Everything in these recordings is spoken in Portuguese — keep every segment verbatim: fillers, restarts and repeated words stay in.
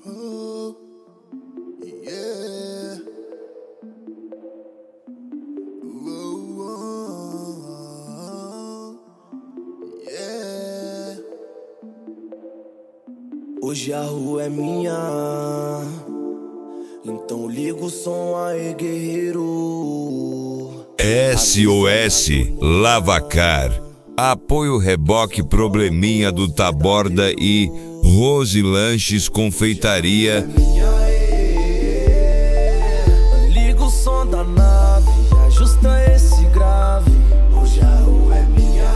Oh, yeah. Oh, oh, yeah. Hoje a rua é minha, então liga o som aí, guerreiro. S O S Lavacar. Apoio Reboque Probleminha do Taborda e Rose Lanches Confeitaria. Liga o som da nave, ajusta esse grave. Hoje a rua é minha,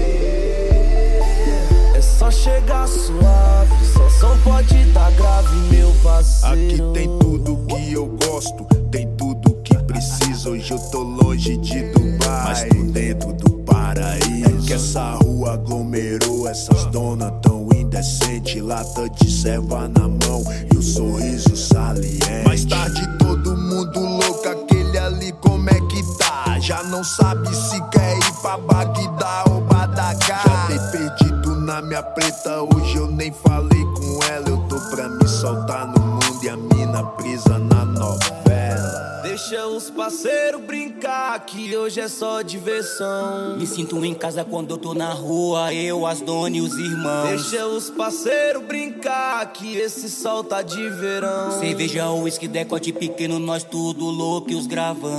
é só chegar suave, só som pode dar grave, meu parceiro. Aqui tem tudo que eu gosto, tem tudo que preciso. Hoje eu tô longe de Dubai, mas tô dentro do paraíso. É que essa rua aglomerou, essas donas tão indecente, lata de serva na mão e o sorriso saliente. Mais tarde todo mundo louco, aquele ali como é que tá? Já não sabe se quer ir pra Bagdá ou Badagá. Já tem perdido na minha preta, hoje eu nem falei com ela. Eu tô pra me soltar no mundo e a mina presa na novela. Deixa os parceiros brincar, que hoje é só diversão. Me sinto em casa quando eu tô na rua, eu, as donas e os irmãos. Deixa os parceiros brincar, que esse sol tá de verão. Cerveja, uísque, decote pequeno, nós tudo louco e os gravão.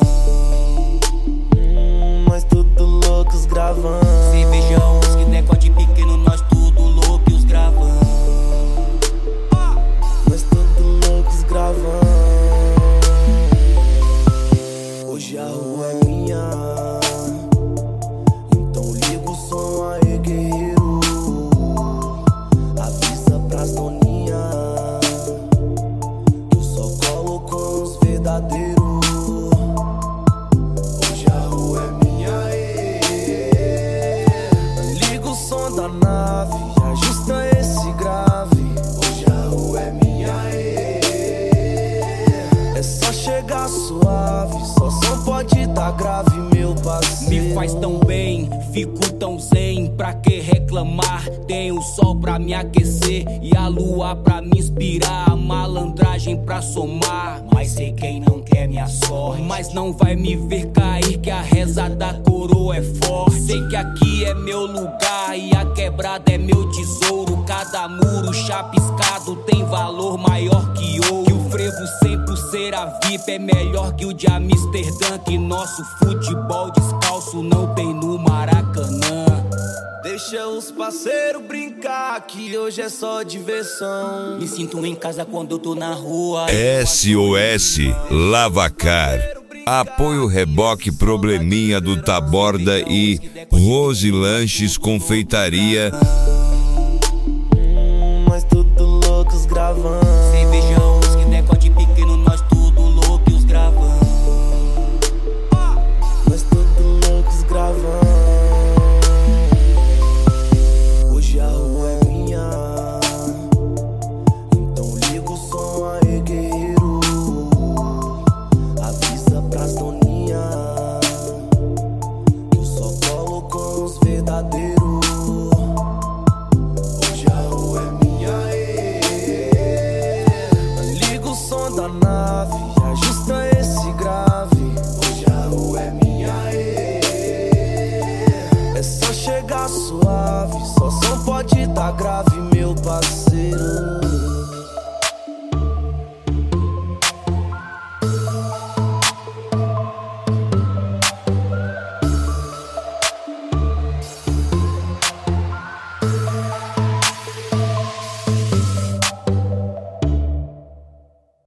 Hum, nós tudo loucos gravando. Cerveja, uísque, decote pequeno, nós tudo louco e os gravão. Nós tudo loucos gravando. Hoje a rua é minha, então liga o som aí, guerreiro. Avisa pras doninhas que eu só colo com os verdadeiros. Hoje a rua é minha, liga o som da nave, ajusta esse grave. Hoje a rua é minha, é só chegar suave, só som pode dar grave, meu parceiro. Me faz tão bem, fico tão zen. Pra que reclamar? Tem o sol pra me aquecer e a lua pra me inspirar, a malandragem pra somar. Mas sei quem não quer minha sorte, mas não vai me ver cair, que a reza da coroa é forte. Sei que aqui é meu lugar e a quebrada é meu tesouro. Cada muro chapiscado tem valor maior que ouro. Que o frevo sempre ser a V I P é melhor que o de Amsterdã, que nosso futebol descalço não tem no Maracanã. Deixa os parceiros brincar, que hoje é só diversão. Me sinto em casa quando eu tô na rua. S O S Lavacar. Apoio Reboque Probleminha do Taborda e Rose Lanches Confeitaria. Hum, nós tudo loucos gravando. Cerveja, uísque, decote pequeno, nós tudo louco e os gravão. Nós tudo loucos gravando. Hoje a rua é minha, então liga o som aí, guerreiro. Avisa pras doninhas que eu só colo com os verdadeiros. Hoje a rua é minha, liga o som da nave, ajusta esse grave. Hoje a rua é minha, é só chegar suave, só som pode dar grave.